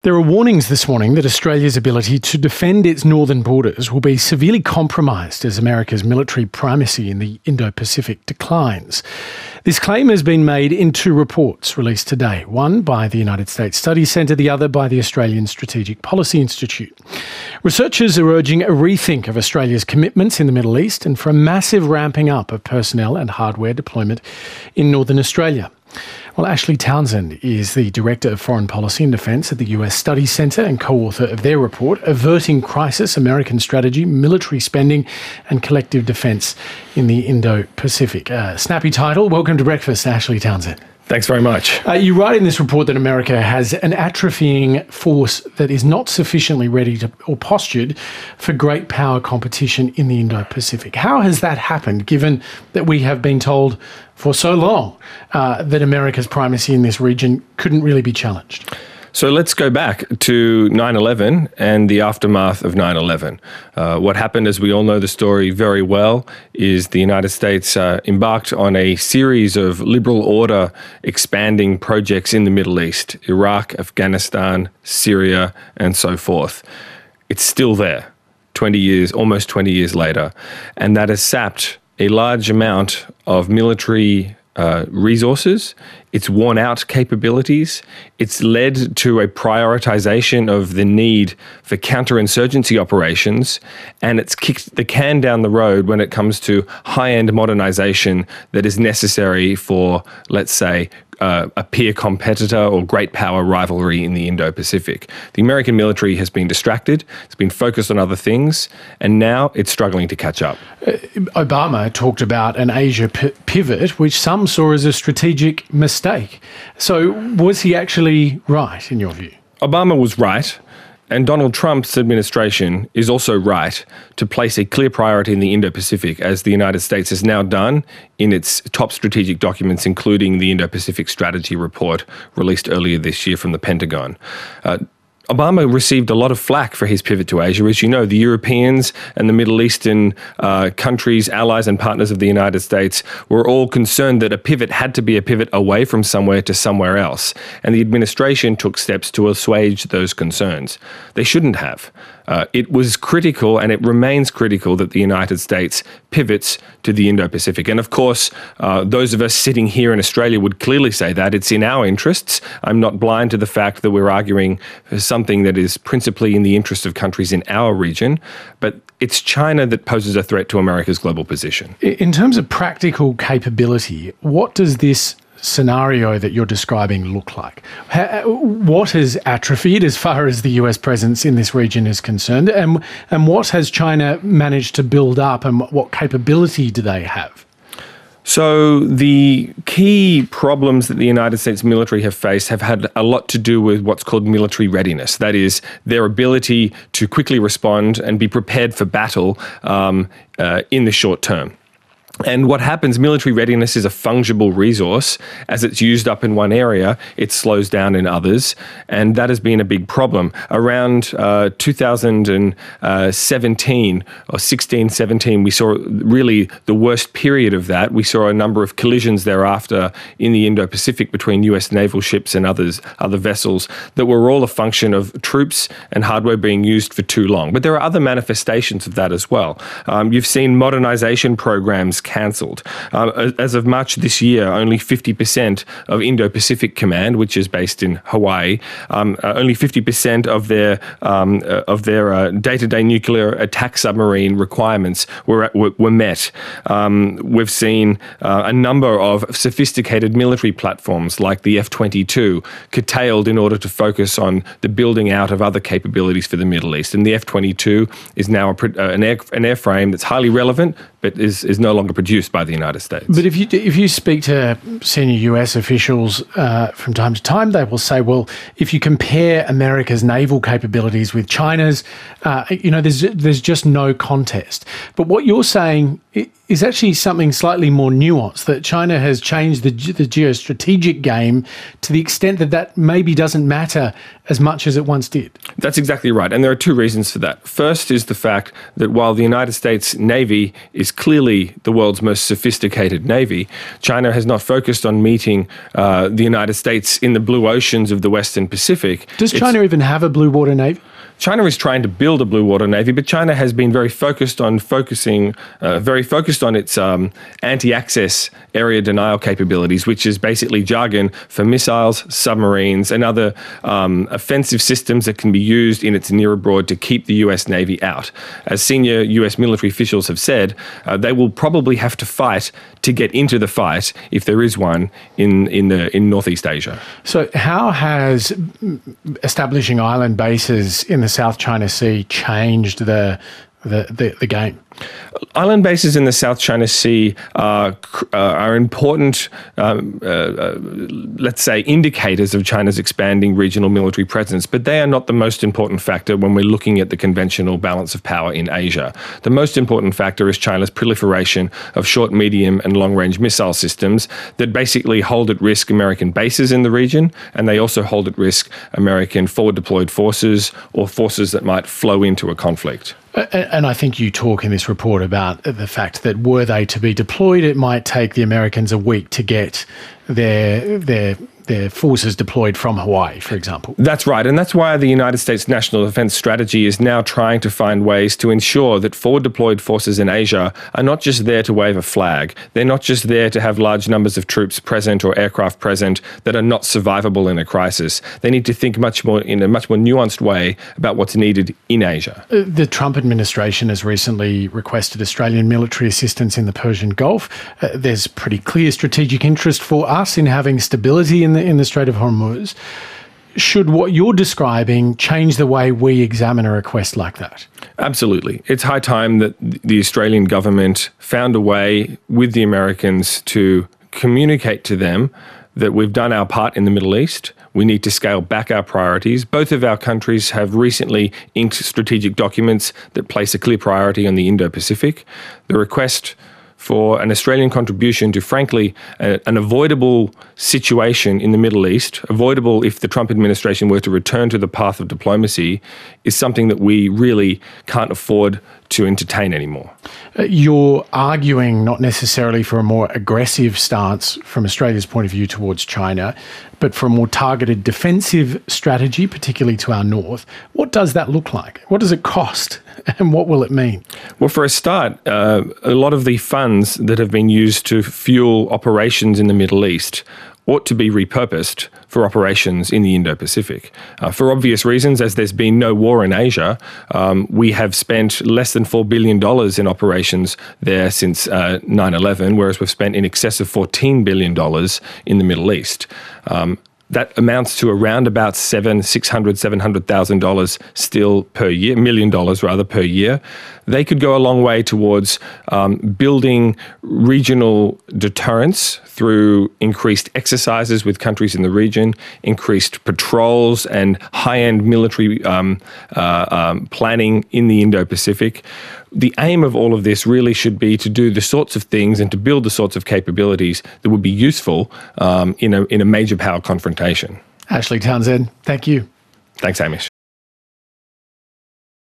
There are warnings this morning that Australia's ability to defend its northern borders will be severely compromised as America's military primacy in the Indo-Pacific declines. This claim has been made in two reports released today, one by the United States Studies Centre, the other by the Australian Strategic Policy Institute. Researchers are urging a rethink of Australia's commitments in the Middle East and for a massive ramping up of personnel and hardware deployment in northern Australia. Well, Ashley Townsend is the Director of Foreign Policy and Defence at the US Studies Centre and co-author of their report, Averting Crisis, American Strategy, Military Spending and Collective Defence in the Indo-Pacific. Snappy title. Welcome to Breakfast, Ashley Townsend. Thanks very much. You write in this report that America has an atrophying force that is not sufficiently ready or postured for great power competition in the Indo-Pacific. How has that happened, given that we have been told for so long that America's primacy in this region couldn't really be challenged? So let's go back to 9/11 and the aftermath of 9/11. What happened, as we all know the story very well, is the United States embarked on a series of liberal order expanding projects in the Middle East, Iraq, Afghanistan, Syria, and so forth. It's still there, 20 years, almost 20 years later, and that has sapped a large amount of military resources. It's worn out capabilities. It's led to a prioritization of the need for counterinsurgency operations, and it's kicked the can down the road when it comes to high-end modernization that is necessary for, let's say, a peer competitor or great power rivalry in the Indo-Pacific. The American military has been distracted, it's been focused on other things, and now it's struggling to catch up. Obama talked about an Asia pivot, which some saw as a strategic mistake. So was he actually right, in your view? Obama was right. And Donald Trump's administration is also right to place a clear priority in the Indo-Pacific, as the United States has now done in its top strategic documents, including the Indo-Pacific Strategy Report released earlier this year from the Pentagon. Obama received a lot of flack for his pivot to Asia. As you know, the Europeans and the Middle Eastern countries, allies and partners of the United States, were all concerned that a pivot had to be a pivot away from somewhere to somewhere else. And the administration took steps to assuage those concerns. They shouldn't have. It was critical, and it remains critical, that the United States pivots to the Indo-Pacific. And of course, those of us sitting here in Australia would clearly say that it's in our interests. I'm not blind to the fact that we're arguing for something that is principally in the interest of countries in our region, but it's China that poses a threat to America's global position. In terms of practical capability, what does this scenario that you're describing look like? What has atrophied as far as the US presence in this region is concerned, and what has China managed to build up, and what capability do they have? So the key problems that the United States military have faced have had a lot to do with what's called military readiness. That is, their ability to quickly respond and be prepared for battle in the short term. And what happens, military readiness is a fungible resource. As it's used up in one area, it slows down in others. And that has been a big problem. Around 2017 or 16, 17, we saw really the worst period of that. We saw a number of collisions thereafter in the Indo-Pacific between US naval ships and other vessels that were all a function of troops and hardware being used for too long. But there are other manifestations of that as well. You've seen modernization programs cancelled. As of March this year, only 50% of Indo-Pacific Command, which is based in Hawaii, only 50% of their day-to-day nuclear attack submarine requirements were met. We've seen a number of sophisticated military platforms like the F-22 curtailed in order to focus on the building out of other capabilities for the Middle East. And the F-22 is now an airframe that's highly relevant, but is no longer produced by the United States. But if you speak to senior US officials from time to time, they will say, well, if you compare America's naval capabilities with China's, there's just no contest. But what you're saying is actually something slightly more nuanced, that China has changed the geostrategic game to the extent that maybe doesn't matter as much as it once did. That's exactly right. And there are two reasons for that. First is the fact that while the United States Navy is clearly the world's most sophisticated navy, China has not focused on meeting the United States in the blue oceans of the Western Pacific. Does China even have a blue water navy? China is trying to build a blue water navy, but China has been very focused on its anti-access area denial capabilities, which is basically jargon for missiles, submarines, and other offensive systems that can be used in its near abroad to keep the US Navy out. As senior US military officials have said, they will probably have to fight to get into the fight, if there is one, in Northeast Asia. So how has establishing island bases in the South China Sea changed the game? Island bases in the South China Sea are important, let's say, indicators of China's expanding regional military presence, but they are not the most important factor when we're looking at the conventional balance of power in Asia. The most important factor is China's proliferation of short, medium, and long-range missile systems that basically hold at risk American bases in the region, and they also hold at risk American forward-deployed forces or forces that might flow into a conflict. And I think you talk in this report about the fact that were they to be deployed, it might take the Americans a week to get their forces deployed from Hawaii, for example. That's right, and that's why the United States National Defense Strategy is now trying to find ways to ensure that forward-deployed forces in Asia are not just there to wave a flag. They're not just there to have large numbers of troops present or aircraft present that are not survivable in a crisis. They need to think in a much more nuanced way about what's needed in Asia. The Trump administration has recently requested Australian military assistance in the Persian Gulf. There's pretty clear strategic interest for us in having stability in the Strait of Hormuz. Should what you're describing change the way we examine a request like that? Absolutely. It's high time that the Australian government found a way with the Americans to communicate to them that we've done our part in the Middle East. We need to scale back our priorities. Both of our countries have recently inked strategic documents that place a clear priority on the Indo-Pacific. The request for an Australian contribution to, frankly, an avoidable situation in the Middle East, avoidable if the Trump administration were to return to the path of diplomacy, is something that we really can't afford to entertain anymore. You're arguing not necessarily for a more aggressive stance from Australia's point of view towards China, but for a more targeted defensive strategy, particularly to our north. What does that look like? What does it cost? And what will it mean? Well, for a start, a lot of the funds that have been used to fuel operations in the Middle East ought to be repurposed for operations in the Indo-Pacific. For obvious reasons, as there's been no war in Asia, we have spent less than $4 billion in operations there since 9/11, whereas we've spent in excess of $14 billion in the Middle East. That amounts to around about $700,000 still per year, $1 million rather per year. They could go a long way towards building regional deterrence through increased exercises with countries in the region, increased patrols and high-end military planning in the Indo-Pacific. The aim of all of this really should be to do the sorts of things and to build the sorts of capabilities that would be useful in a major power confrontation. Ashley Townsend, thank you. Thanks, Hamish.